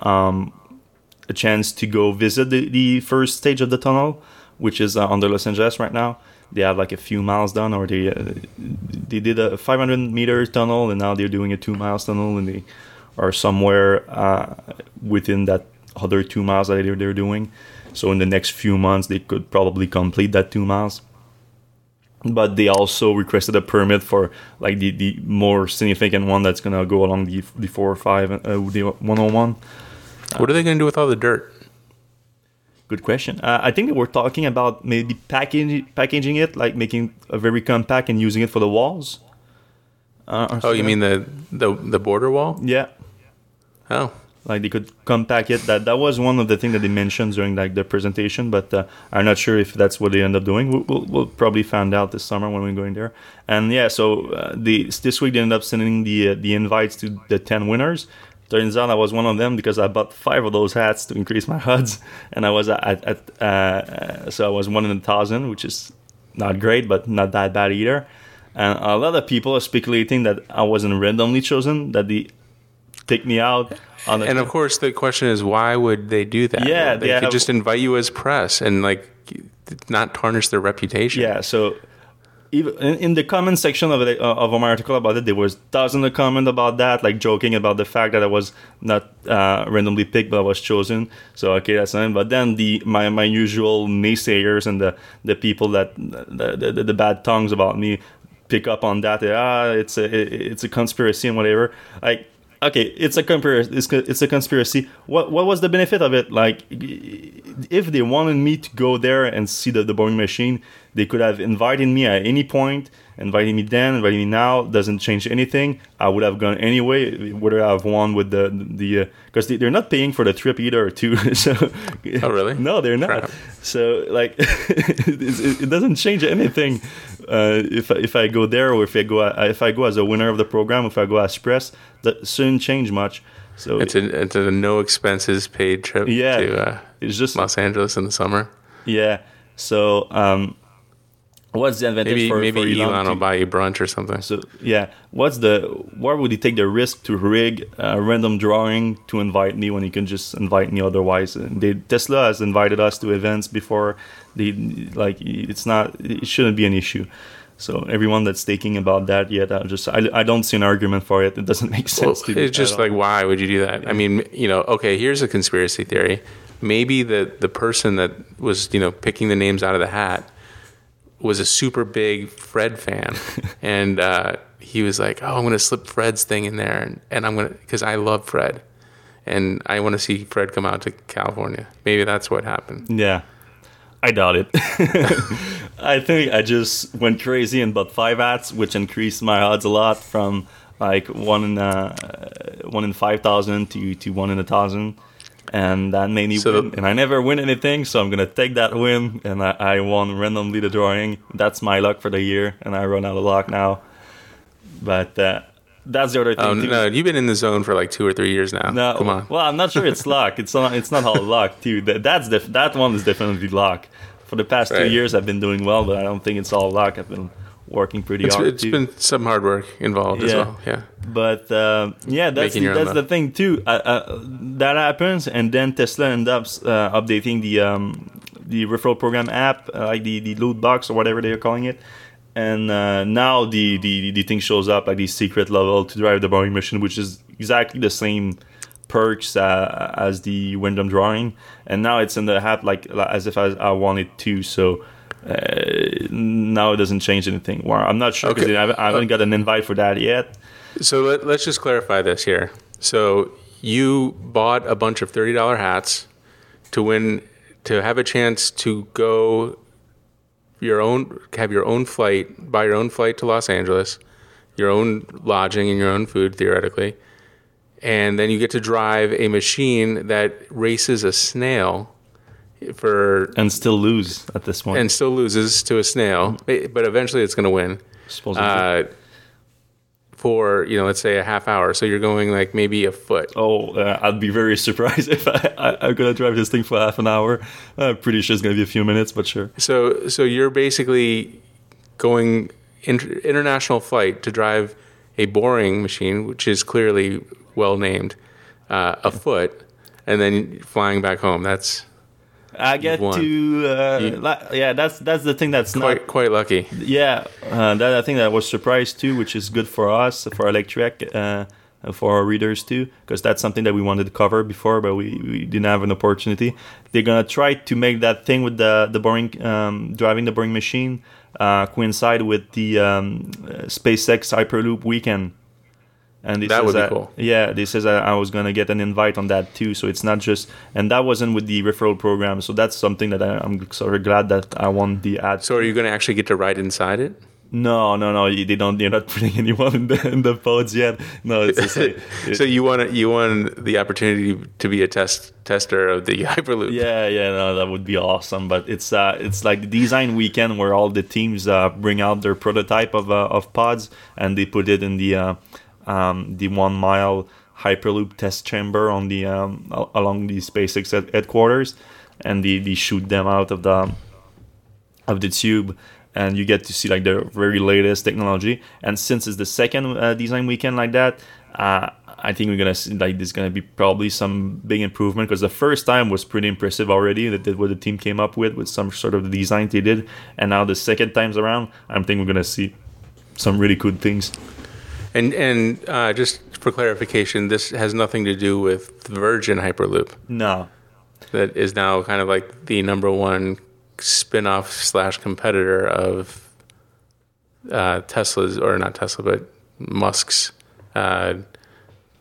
a chance to go visit the first stage of the tunnel, which is under Los Angeles right now. They have like a few miles done, or they did a 500 meter tunnel, and now they're doing a 2 miles tunnel, and they are somewhere within that other 2 miles that they're doing. So in the next few months, they could probably complete that 2 miles. But they also requested a permit for like the more significant one that's gonna go along the 405, the 101. What are they gonna do with all the dirt? Good question. I think they were talking about maybe packaging it, like making a very compact and using it for the walls. You mean the border wall? Yeah. Oh. Like they could compact it. That was one of the things that they mentioned during like the presentation, but I'm not sure if that's what they end up doing. We'll probably find out this summer when we're going there. And yeah, so this week they ended up sending the invites to the 10 winners. Turns out I was one of them because I bought 5 of those hats to increase my odds, and I was so I was 1 in 1,000, which is not great, but not that bad either. And a lot of people are speculating that I wasn't randomly chosen, that they take me out. And of course, the question is, why would they do that? Yeah, they could just invite you as press and like not tarnish their reputation. Yeah, so. Even in the comment section of my article about it, there was thousands of comments about that, like joking about the fact that I was not randomly picked, but I was chosen. So okay, that's fine. But then my usual naysayers and the people that the bad tongues about me pick up on that. It's a conspiracy and whatever. Like okay, it's a it's a conspiracy. What was the benefit of it? Like, if they wanted me to go there and see the Boring Machine, they could have invited me at any point. Inviting me then, inviting me now doesn't change anything. I would have gone anyway, whether I've won with the because they're not paying for the trip either, too. So, Oh, really? no, they're not. Crap. So, like, it doesn't change anything if I go there, or if I go as a winner of the program, if I go as press, that shouldn't change much. So It's a no expenses paid trip Yeah, to it's just Los Angeles in the summer. yeah. So what's the advantage for Elon to- will buy you brunch or something. So yeah, why would he take the risk to rig a random drawing to invite me when he can just invite me otherwise? And Tesla has invited us to events before. It shouldn't be an issue. So everyone that's thinking about that, I don't see an argument for it. It doesn't make sense to do It's just at all. like, why would you do that? I mean, okay, here's a conspiracy theory. Maybe the person that was, picking the names out of the hat was a super big Fred fan. And he was like, oh, I'm going to slip Fred's thing in there. And I'm going to, because I love Fred. And I want to see Fred come out to California. Maybe that's what happened. Yeah, I doubt it. I think I just went crazy and bought 5 hats, which increased my odds a lot from like 1 in 5,000 to 1 in 1,000. And that made me win. And I never win anything, so I'm going to take that win. And I won randomly the drawing. That's my luck for the year, and I run out of luck now. But that's the other thing. Oh, no, you've been in the zone for like 2 or 3 years now. No, Come on. Well, I'm not sure it's luck. It's not all luck, too. That one is definitely luck. For the past 2 Right. years, I've been doing well, but I don't think it's all luck. I've been working pretty hard, It's too. been some hard work involved as well. Yeah. But that's Making your own the thing too. That happens, and then Tesla ends up updating the referral program app, like the loot box or whatever they are calling it. And now the thing shows up at the secret level to drive the Boring Machine, which is exactly the same perks as the random drawing. And now it's in the app like as if I want it to. So. Now it doesn't change anything. Well, I'm not sure because Okay. I haven't got an invite for that yet. So let's just clarify this here. So you bought a bunch of $30 hats to have a chance to go have your own flight, buy your own flight to Los Angeles, your own lodging and your own food theoretically, and then you get to drive a machine that races a snail And still lose at this point. and still loses to a snail, but eventually it's going to win. Supposedly. For let's say a half hour, so you're going like maybe a foot. I'd be very surprised if I'm gonna drive this thing for half an hour. I'm pretty sure it's gonna be a few minutes, but sure. So you're basically going international flight to drive a boring machine, which is clearly well named, a foot, and then flying back home. That's I get won. that's the thing that's quite lucky. Yeah, that I think that was surprised too, which is good for us, for Electrek, for our readers too, because that's something that we wanted to cover before, but we didn't have an opportunity. They're gonna try to make that thing with the boring driving the Boring Machine coincide with the SpaceX Hyperloop weekend. And that would be cool. Yeah, they says I was gonna get an invite on that too, so it's not just, and that wasn't with the referral program, so that's something that I'm sort of glad that I won the ad. So are you going to actually get to ride inside it? No, they don't. They're not putting anyone in the pods yet. No, it's just like, So you won the opportunity to be a tester of the Hyperloop. Yeah, no, that would be awesome. But it's like the design weekend where all the teams bring out their prototype of pods and they put it in the 1 mile Hyperloop test chamber on the along the SpaceX headquarters, and they shoot them out of the tube, and you get to see like the very latest technology. And since it's the second design weekend like that, I think we're gonna see like there's gonna be probably some big improvement, because the first time was pretty impressive already, that what the team came up with some sort of the design they did, and now the second times around, I think we're gonna see some really good things. And just for clarification, this has nothing to do with Virgin Hyperloop. No. That is now kind of like the number one spin-off / competitor of Tesla's, or not Tesla, but Musk's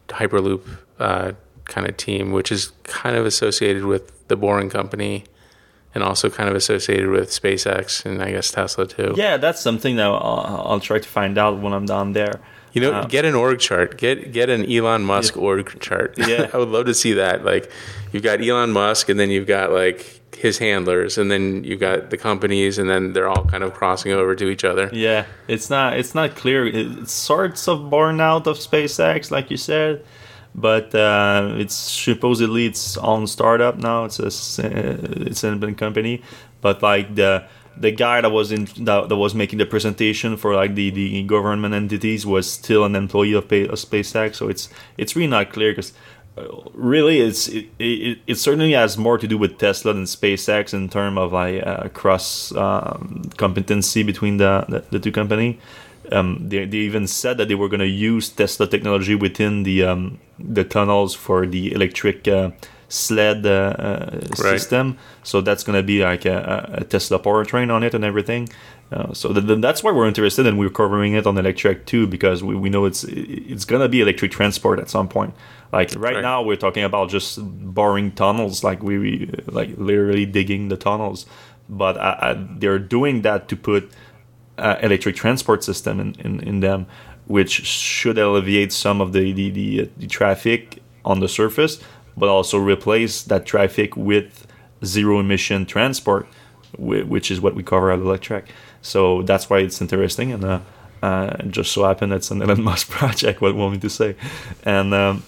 Hyperloop kind of team, which is kind of associated with the Boring Company and also kind of associated with SpaceX and I guess Tesla too. Yeah, that's something that I'll try to find out when I'm down there. Get an org chart. Get an Elon Musk org chart. Yeah. I would love to see that. Like, you've got Elon Musk, and then you've got like his handlers, and then you've got the companies, and then they're all kind of crossing over to each other. Yeah, it's not clear. It's sorts of born out of SpaceX, like you said, but it's supposedly its own startup now. It's an independent company, but like the guy that was making the presentation for like the government entities was still an employee of SpaceX. So it's really not clear because really it certainly has more to do with Tesla than SpaceX in terms of like cross competency between the two companies. They even said that they were going to use Tesla technology within the tunnels for the electric sled system. So that's going to be like a Tesla powertrain on it and everything. So that's why we're interested, and we're covering it on Electrek too, because we know it's going to be electric transport at some point. Like right now we're talking about just boring tunnels, like we like literally digging the tunnels, but they're doing that to put electric transport system in them, which should alleviate some of the traffic on the surface, but also replace that traffic with zero emission transport, which is what we cover at Electrek. So that's why it's interesting, and it just so happened it's an Elon Musk project. What want me to say? And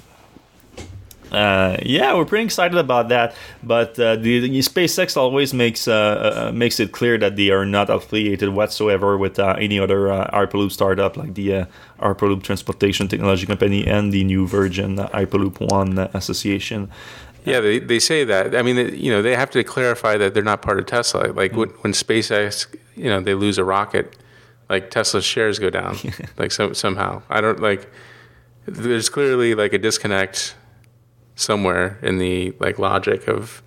yeah, we're pretty excited about that. But the SpaceX always makes it clear that they are not affiliated whatsoever with any other Hyperloop startup, like the Hyperloop Transportation Technology Company and the New Virgin Hyperloop One Association. Yeah, they say that. I mean, they have to clarify that they're not part of Tesla. Like when SpaceX, they lose a rocket, like Tesla's shares go down, like somehow. I don't like. There's clearly like a disconnect somewhere in the like logic of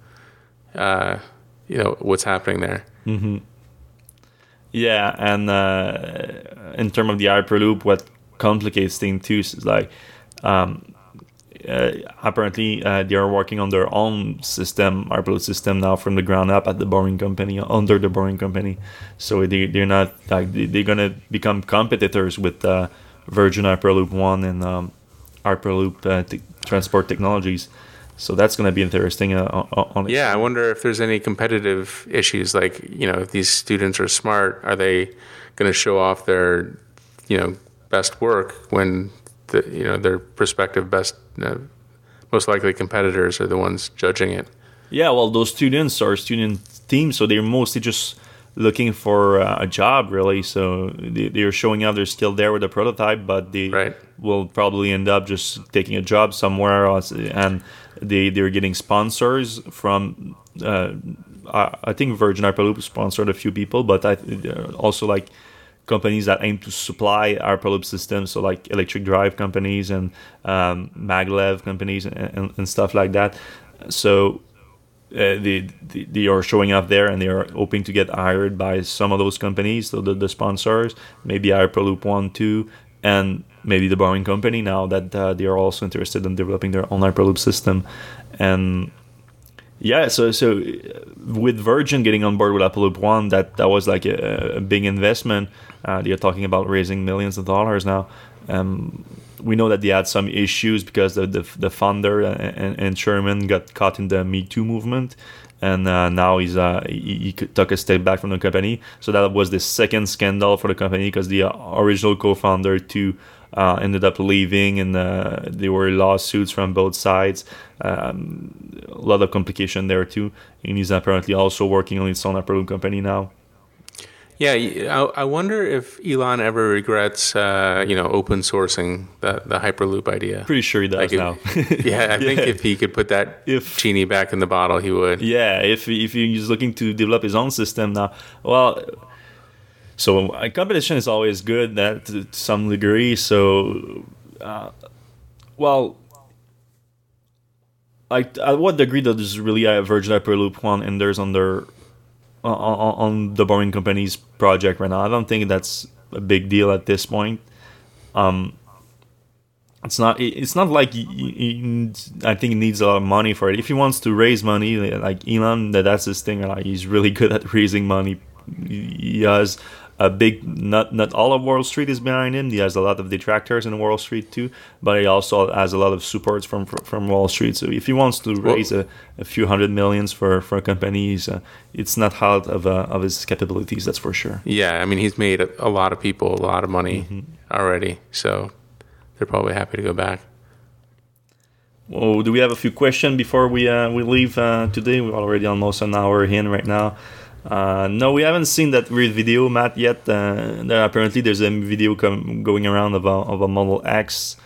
what's happening there. Mm-hmm. Yeah, and in terms of the Hyperloop, what complicates things too is like apparently they are working on their own system, Hyperloop system now from the ground up at the Boring Company, under the Boring Company. So they're not like they're gonna become competitors with Virgin Hyperloop One and Hyperloop Transport Technologies. So that's going to be interesting. Yeah, I wonder if there's any competitive issues. Like, if these students are smart, are they going to show off their, best work when their prospective best, most likely competitors are the ones judging it? Yeah, well, those students are student teams, so they're mostly just looking for a job, really. So they're showing out they're still there with the prototype, but they will probably end up just taking a job somewhere else, and they're getting sponsors from I think Virgin Hyperloop sponsored a few people, but also like companies that aim to supply Hyperloop systems, so like electric drive companies and maglev companies and stuff like that. So they are showing up there, and they are hoping to get hired by some of those companies, so the sponsors, maybe Hyperloop One, Two, and maybe the Boring Company, now that they are also interested in developing their own Hyperloop system. And yeah, so with Virgin getting on board with Hyperloop One, that was like a big investment. They are talking about raising millions of dollars now. We know that they had some issues because the founder and chairman got caught in the Me Too movement, and now he took a step back from the company. So that was the second scandal for the company, because the original co-founder too ended up leaving, and there were lawsuits from both sides. A lot of complication there too, and he's apparently also working on his own Hyperloop company now. Yeah, I wonder if Elon ever regrets, open sourcing the Hyperloop idea. Pretty sure he does now. Yeah, I think if he could put that genie back in the bottle, he would. Yeah, if he's looking to develop his own system now, well, so competition is always good to some degree. So, like at what degree does really a Virgin Hyperloop One and there's on the Boring Company's project right now? I don't think that's a big deal at this point. it's not. It's not like I think he needs a lot of money for it. If he wants to raise money, like Elon, that's his thing. Like he's really good at raising money. He has a big. Not all of Wall Street is behind him. He has a lot of detractors in Wall Street too, but he also has a lot of supports from Wall Street. So if he wants to raise a few hundred millions for companies, it's not out of his capabilities. That's for sure. Yeah, I mean he's made a lot of people a lot of money already, so. They're probably happy to go back. Well, do we have a few questions before we leave today? We're already almost an hour in right now. No, we haven't seen that weird video, Matt, yet. Apparently, there's a video going around of a Model X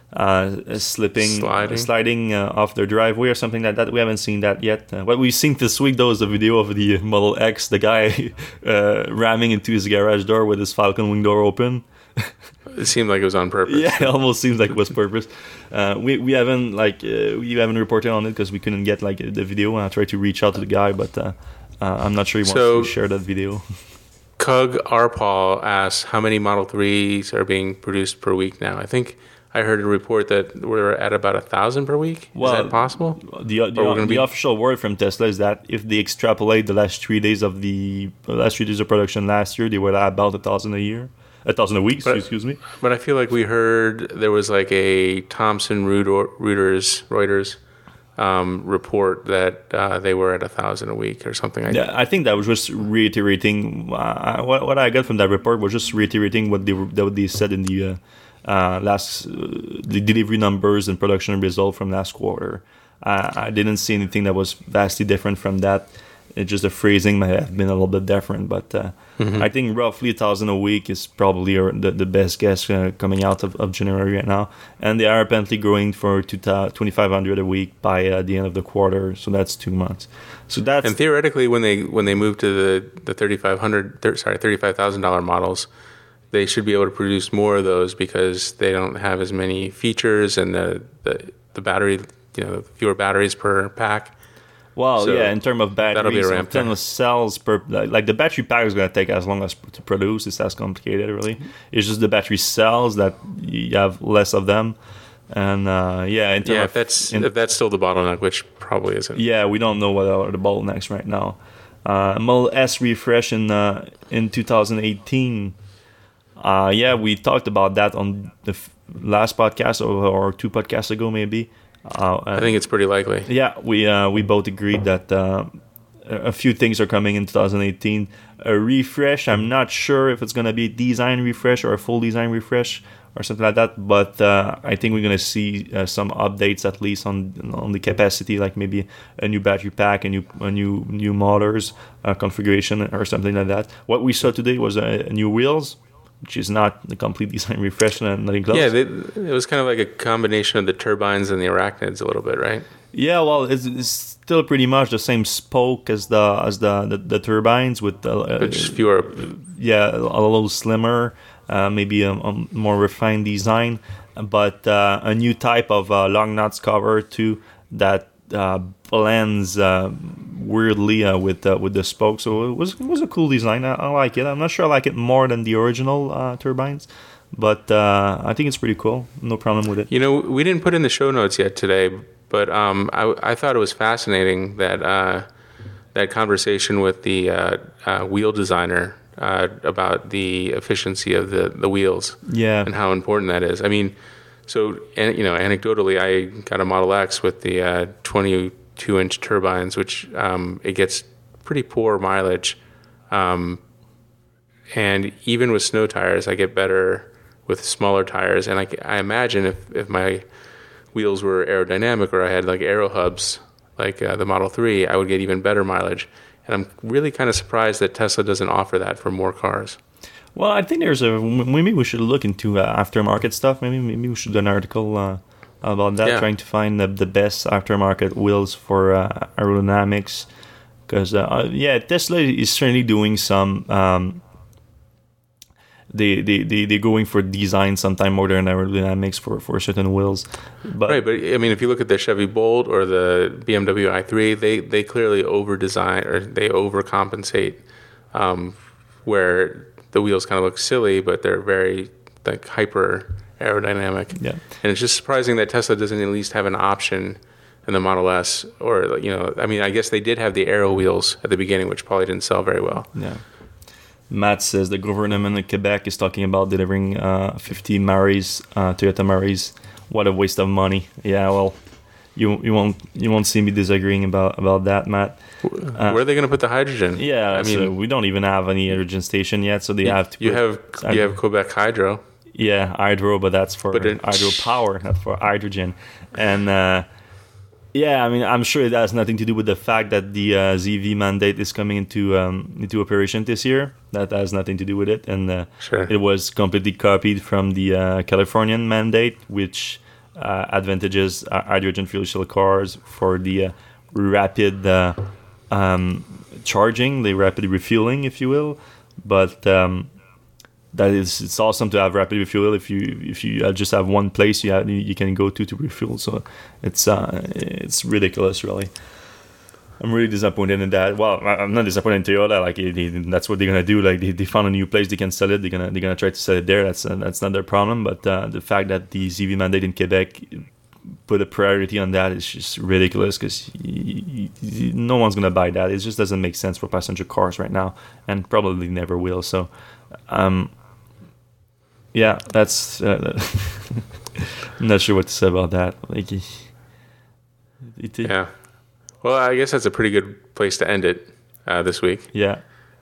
sliding off their driveway or something like that. We haven't seen that yet. What we've seen this week, though, is the video of the Model X, the guy ramming into his garage door with his Falcon wing door open. It seemed like it was on purpose. Yeah, it almost seems like it was purpose. We haven't reported on it because we couldn't get like the video. I tried to reach out to the guy, but I'm not sure he wants to share that video. Cug Arpaul asks how many Model 3s are being produced per week now. I think I heard a report that we're at about 1,000 per week. Well, is that possible? The official word from Tesla is that if they extrapolate the last 3 days of production last year, they were at about 1,000 a year. 1,000 a week, excuse me. But I feel like we heard there was like a Thomson Reuters report that they were at 1,000 a week or something. I think that was just reiterating what I got from that report was just reiterating what they said in the the delivery numbers and production result from last quarter. I didn't see anything that was vastly different from that. It's just the phrasing might have been a little bit different, but I think roughly 1,000 a week is probably the best guess coming out of January right now. And they are apparently growing for 2,500 a week by the end of the quarter, so that's 2 months. So that's and theoretically, when they move to the $35,000 models, they should be able to produce more of those because they don't have as many features and the battery, fewer batteries per pack. Well, so in terms of batteries, that'll be a ramp in terms of cells per, like the battery pack is going to take as long as to produce. It's as complicated, really. It's just the battery cells that you have less of them, and if that's still the bottleneck, which probably isn't. Yeah, we don't know what are the bottlenecks right now. Model S refresh in 2018. We talked about that on the last podcast or 2 podcasts ago, maybe. I think it's pretty likely. Yeah, we both agreed that a few things are coming in 2018. A refresh, I'm not sure if it's going to be a design refresh or a full design refresh or something like that, but I think we're going to see some updates at least on the capacity, like maybe a new battery pack, a new motors configuration or something like that. What we saw today was new wheels, which is not the complete design refresh and nothing close. Yeah, it was kind of like a combination of the turbines and the arachnids a little bit, right? Yeah, well, it's still pretty much the same spoke as the turbines with just fewer. Yeah, a little slimmer, maybe a more refined design, but a new type of long nuts cover too that blends weirdly with the spoke. So it was a cool design. I like it. I'm not sure I like it more than the original turbines, but I think it's pretty cool. No problem with it. We didn't put in the show notes yet today, but I thought it was fascinating that that conversation with the wheel designer about the efficiency of the wheels, and how important that is. I mean, so anecdotally, I got a Model X with the 22-inch turbines, which it gets pretty poor mileage, and even with snow tires, I get better with smaller tires. And I imagine if my wheels were aerodynamic or I had like aero hubs like the Model 3, I would get even better mileage. And I'm really kind of surprised that Tesla doesn't offer that for more cars. Well, I think maybe we should look into aftermarket stuff. Maybe we should do an article about that, trying to find the best aftermarket wheels for aerodynamics. Because Tesla is certainly doing some. They're going for design sometime more than aerodynamics for certain wheels. But I mean, if you look at the Chevy Bolt or the BMW i3, they clearly over-design or they overcompensate, where the wheels kind of look silly, but they're very like hyper aerodynamic. Yeah. And it's just surprising that Tesla doesn't at least have an option in the Model S, or I mean, I guess they did have the aero wheels at the beginning, which probably didn't sell very well. Yeah. Matt says the government in Quebec is talking about delivering 50 Maris, Toyota Maris. What a waste of money. Yeah, well, you won't see me disagreeing about that, Matt. Where are they going to put the hydrogen? Yeah, I mean, so we don't even have any hydrogen station yet, so they have to. You have Quebec Hydro. Yeah, hydro, but that's for hydropower, not for hydrogen. And yeah, I mean, I'm sure it has nothing to do with the fact that the ZEV mandate is coming into operation this year. That has nothing to do with it, and sure. It was completely copied from the Californian mandate, which advantages hydrogen fuel cell cars for the rapid charging, the rapid refueling, if you will. But it's awesome to have rapid refuel if you just have one place you can go to refuel. So it's ridiculous, really. I'm really disappointed in that. Well, I'm not disappointed in Toyota. Like that's what they're gonna do. Like they found a new place they can sell it. They're gonna try to sell it there. That's not their problem. But the fact that the ZEV mandate in Quebec put a priority on that is just ridiculous, because no one's gonna buy that. It just doesn't make sense for passenger cars right now, and probably never will. So. Yeah, that's. I'm not sure what to say about that. Yeah. Well, I guess that's a pretty good place to end it this week. Yeah.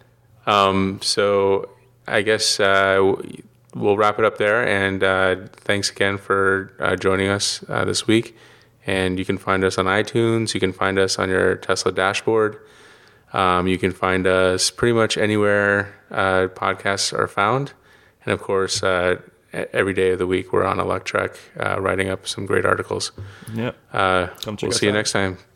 So I guess we'll wrap it up there. And thanks again for joining us this week. And you can find us on iTunes. You can find us on your Tesla dashboard. You can find us pretty much anywhere podcasts are found. And of course, every day of the week, we're on Electrek writing up some great articles. Yeah. We'll see you next time.